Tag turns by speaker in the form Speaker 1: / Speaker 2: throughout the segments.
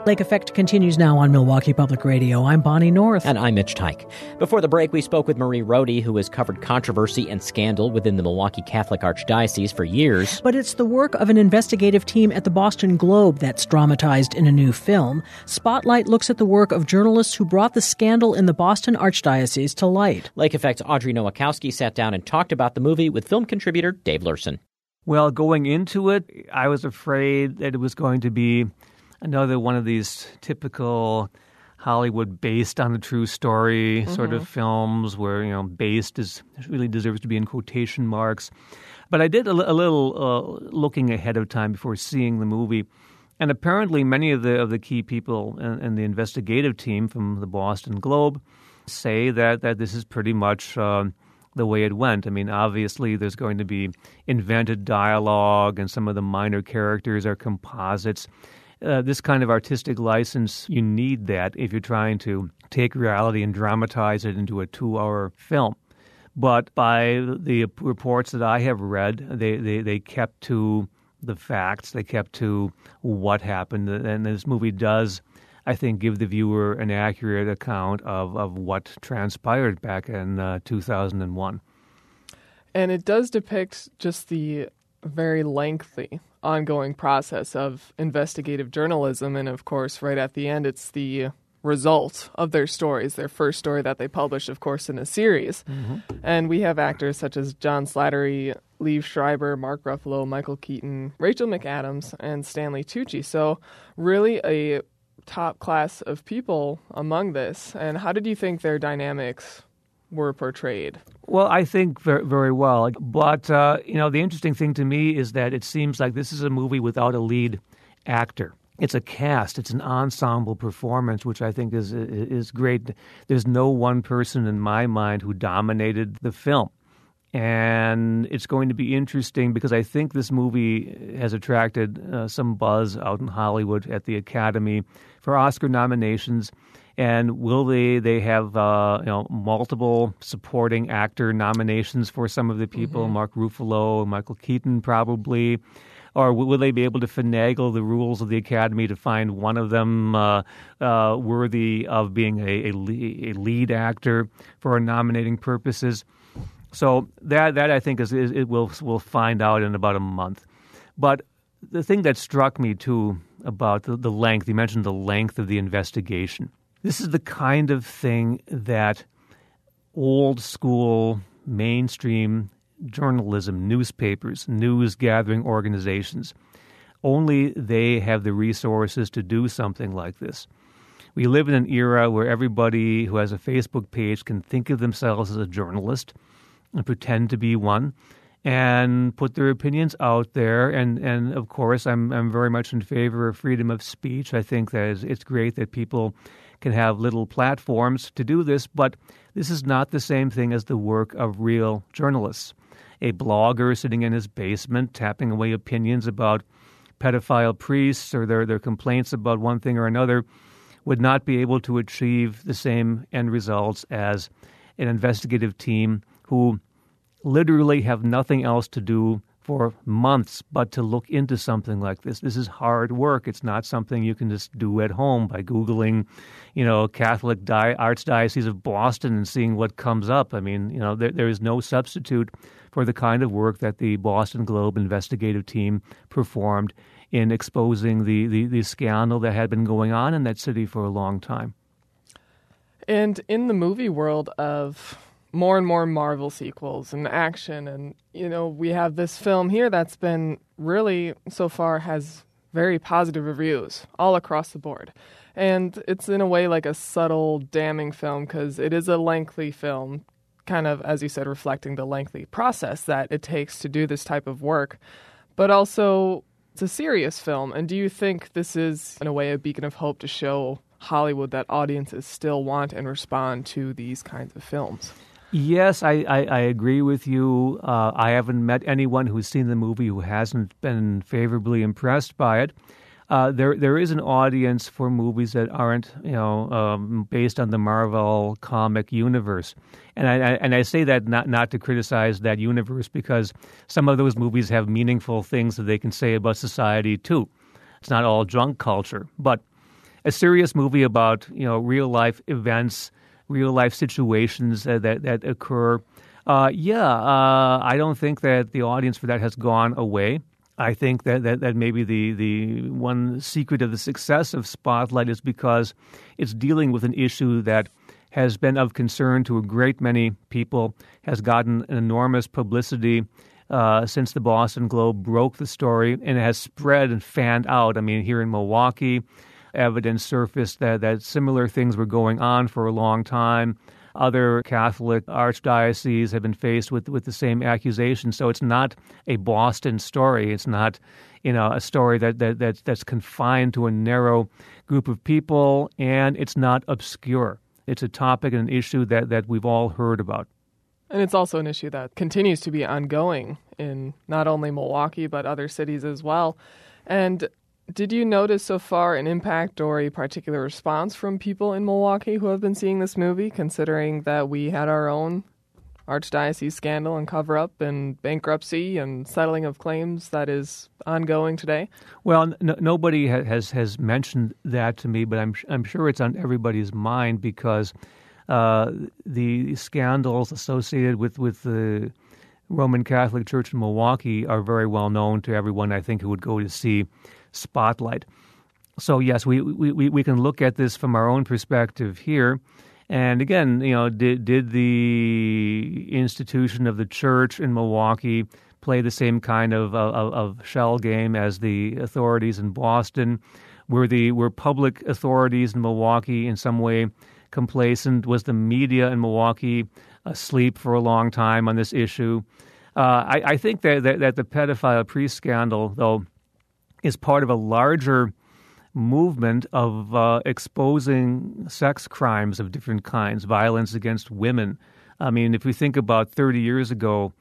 Speaker 1: Lake Effect continues now on Milwaukee Public Radio. I'm Bonnie North.
Speaker 2: And I'm Mitch Tyke. Before the break, we spoke with Marie Rohde, who has covered controversy and scandal within the Milwaukee Catholic Archdiocese for years.
Speaker 1: But it's the work of an investigative team at the Boston Globe that's dramatized in a new film. Spotlight looks at the work of journalists who brought the scandal in the Boston Archdiocese to light.
Speaker 2: Lake Effect's Audrey Nowakowski sat down and talked about the movie with film contributor Dave Lurson.
Speaker 3: Well, going into it, I was afraid that it was going to be another one of these typical Hollywood based on a true story sort of films where, based really deserves to be in quotation marks. But I did a little looking ahead of time before seeing the movie. And apparently many of the key people in the investigative team from the Boston Globe say that this is pretty much the way it went. I mean, obviously there's going to be invented dialogue and some of the minor characters are composites. This kind of artistic license, you need that if you're trying to take reality and dramatize it into a 2-hour film. But by the reports that I have read, they kept to the facts. They kept to what happened. And this movie does, I think, give the viewer an accurate account of what transpired back in 2001.
Speaker 4: And it does depict just the very lengthy ongoing process of investigative journalism. And of course, right at the end, it's the result of their stories, their first story that they published, of course, in a series. And we have actors such as John Slattery, Liev Schreiber, Mark Ruffalo, Michael Keaton, Rachel McAdams, and Stanley Tucci. So really a top class of people among this. And how did you think their dynamics were portrayed?
Speaker 3: Well, I think very, very well. But, the interesting thing to me is that it seems like this is a movie without a lead actor. It's a cast. It's an ensemble performance, which I think is great. There's no one person in my mind who dominated the film. And it's going to be interesting because I think this movie has attracted some buzz out in Hollywood at the Academy for Oscar nominations. And will they have multiple supporting actor nominations for some of the people, Mark Ruffalo, Michael Keaton probably, or will they be able to finagle the rules of the Academy to find one of them worthy of being a lead actor for nominating purposes? So that I think we'll find out in about a month. But the thing that struck me too about the length, you mentioned the length of the investigation. This is the kind of thing that old school mainstream journalism, newspapers, news gathering organizations, only they have the resources to do something like this. We live in an era where everybody who has a Facebook page can think of themselves as a journalist and pretend to be one and put their opinions out there. And of course, I'm very much in favor of freedom of speech. I think that it's great that people can have little platforms to do this, but this is not the same thing as the work of real journalists. A blogger sitting in his basement tapping away opinions about pedophile priests or their complaints about one thing or another would not be able to achieve the same end results as an investigative team who literally have nothing else to do for months but to look into something like this. This is hard work. It's not something you can just do at home by Googling, Catholic Archdiocese of Boston and seeing what comes up. I mean, there is no substitute for the kind of work that the Boston Globe investigative team performed in exposing the scandal that had been going on in that city for a long time.
Speaker 4: And in the movie world of more and more Marvel sequels and action, and we have this film here that's been really so far has very positive reviews all across the board, and it's in a way like a subtle damning film because it is a lengthy film, kind of, as you said, reflecting the lengthy process that it takes to do this type of work, but also it's a serious film. And do you think this is in a way a beacon of hope to show Hollywood that audiences still want and respond to these kinds of films?
Speaker 3: Yes, I agree with you. I haven't met anyone who's seen the movie who hasn't been favorably impressed by it. There is an audience for movies that aren't, based on the Marvel comic universe, and I say that not to criticize that universe because some of those movies have meaningful things that they can say about society too. It's not all junk culture, but a serious movie about real life events, real life situations that occur. I don't think that the audience for that has gone away. I think that maybe the one secret of the success of Spotlight is because it's dealing with an issue that has been of concern to a great many people, has gotten an enormous publicity since the Boston Globe broke the story, and it has spread and fanned out. I mean, here in Milwaukee, evidence surfaced that similar things were going on for a long time. Other Catholic archdioceses have been faced with the same accusation. So it's not a Boston story. It's not, a story that's confined to a narrow group of people, and it's not obscure. It's a topic and an issue that we've all heard about.
Speaker 4: And it's also an issue that continues to be ongoing in not only Milwaukee, but other cities as well. And did you notice so far an impact or a particular response from people in Milwaukee who have been seeing this movie, considering that we had our own archdiocese scandal and cover-up and bankruptcy and settling of claims that is ongoing today?
Speaker 3: Well, nobody has mentioned that to me, but I'm sure it's on everybody's mind because the scandals associated with the Roman Catholic Church in Milwaukee are very well known to everyone, I think, who would go to see Spotlight. So yes, we can look at this from our own perspective here. And again, did the institution of the church in Milwaukee play the same kind of shell game as the authorities in Boston? Were public authorities in Milwaukee in some way complacent? Was the media in Milwaukee asleep for a long time on this issue? I think that the pedophile priest scandal, though, is part of a larger movement of exposing sex crimes of different kinds, violence against women. I mean, if we think about 30 years ago,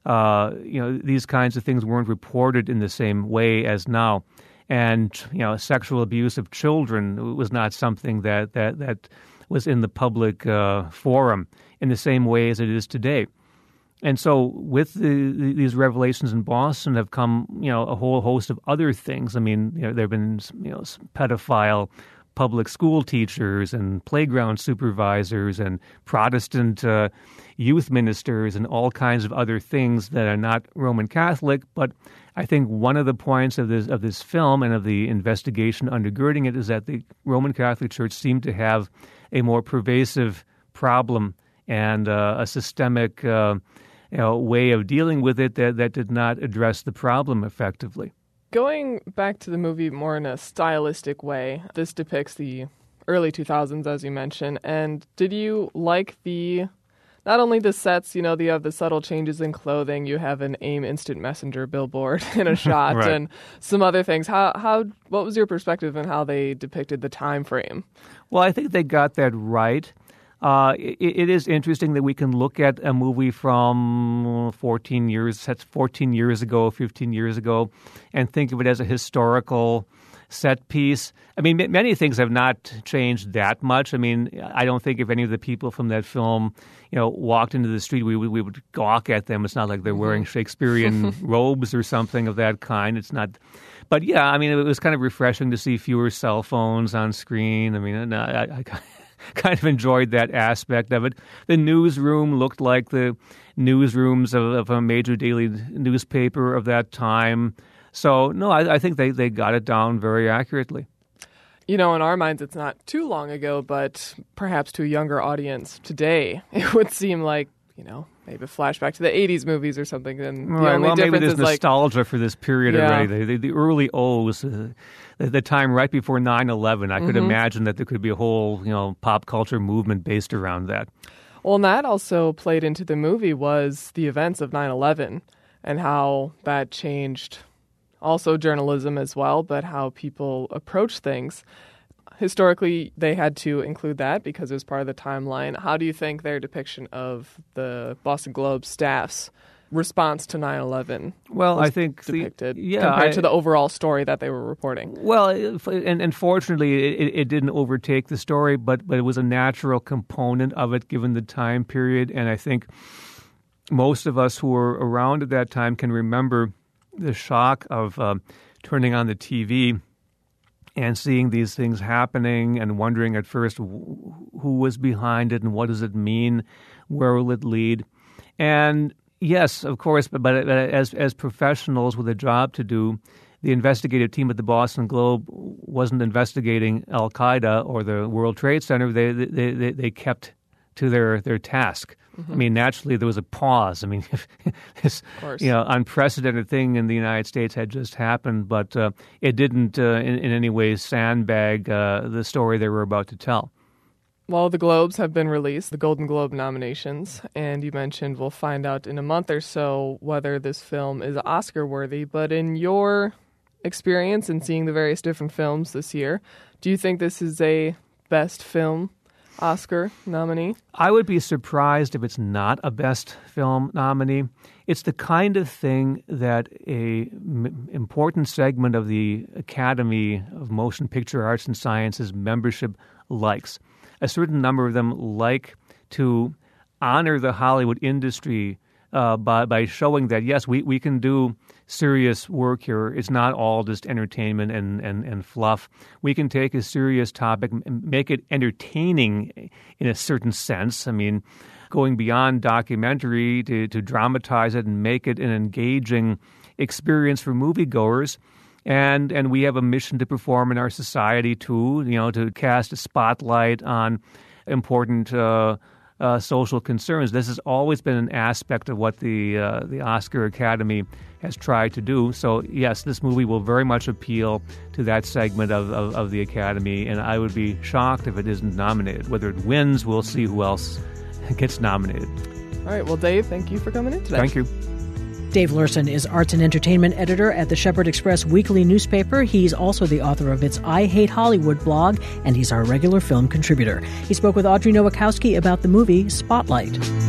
Speaker 3: these kinds of things weren't reported in the same way as now. And, sexual abuse of children was not something that was in the public forum in the same way as it is today. And so with these revelations in Boston have come, a whole host of other things. I mean, there have been, pedophile public school teachers and playground supervisors and Protestant youth ministers and all kinds of other things that are not Roman Catholic. But I think one of the points of this film and of the investigation undergirding it is that the Roman Catholic Church seemed to have a more pervasive problem and a systemic way of dealing with it that did not address the problem effectively.
Speaker 4: Going back to the movie more in a stylistic way, this depicts the early 2000s, as you mentioned. And did you like not only the sets, you have the subtle changes in clothing, you have an AIM Instant Messenger billboard in a shot
Speaker 3: right.
Speaker 4: and some other things. What was your perspective on how they depicted the time frame?
Speaker 3: Well, I think they got that right. It is interesting that we can look at a movie from 14 years ago, 15 years ago, and think of it as a historical set piece. I mean, many things have not changed that much. I mean, I don't think if any of the people from that film, walked into the street, we would gawk at them. It's not like they're wearing Shakespearean robes or something of that kind. It's not. But yeah, I mean, it was kind of refreshing to see fewer cell phones on screen. I mean, I kind of enjoyed that aspect of it. The newsroom looked like the newsrooms of a major daily newspaper of that time. So, no, I think they got it down very accurately.
Speaker 4: In our minds, it's not too long ago, but perhaps to a younger audience today, it would seem like, maybe a flashback to the 80s movies or something. And the only difference
Speaker 3: maybe there's
Speaker 4: is
Speaker 3: nostalgia for this period already. The early O's, the time right before 9/11. I could imagine that there could be a whole, pop culture movement based around that.
Speaker 4: Well, and that also played into the movie was the events of 9/11 and how that changed also journalism as well, but how people approach things. Historically, they had to include that because it was part of the timeline. How do you think their depiction of the Boston Globe staff's response to 9/11
Speaker 3: I think
Speaker 4: depicted compared to the overall story that they were reporting?
Speaker 3: Well, and fortunately, it didn't overtake the story, but it was a natural component of it given the time period. And I think most of us who were around at that time can remember the shock of turning on the TV and seeing these things happening and wondering at first who was behind it and what does it mean, where will it lead. And yes, of course, but as professionals with a job to do, the investigative team at the Boston Globe wasn't investigating Al-Qaeda or the World Trade Center. They kept to their task. Mm-hmm. I mean, naturally, there was a pause. I mean, this unprecedented thing in the United States had just happened, but it didn't in any way sandbag the story they were about to tell.
Speaker 4: Well, the Globes have been released, the Golden Globe nominations, and you mentioned we'll find out in a month or so whether this film is Oscar-worthy. But in your experience in seeing the various different films this year, do you think this is a Best Film Oscar nominee?
Speaker 3: I would be surprised if it's not a Best Film nominee. It's the kind of thing that a important segment of the Academy of Motion Picture Arts and Sciences membership likes. A certain number of them like to honor the Hollywood industry by showing that, yes, we can do serious work here. It's not all just entertainment and fluff. We can take a serious topic and make it entertaining in a certain sense. I mean, going beyond documentary to dramatize it and make it an engaging experience for moviegoers. And we have a mission to perform in our society too, to cast a spotlight on important social concerns. This has always been an aspect of what the Oscar Academy has tried to do. So, yes, this movie will very much appeal to that segment of the Academy, and I would be shocked if it isn't nominated. Whether it wins, we'll see who else gets nominated.
Speaker 4: All right. Well, Dave, thank you for coming in today.
Speaker 3: Thank you.
Speaker 1: Dave Lurson is arts and entertainment editor at the Shepherd Express weekly newspaper. He's also the author of its I Hate Hollywood blog, and he's our regular film contributor. He spoke with Audrey Nowakowski about the movie Spotlight.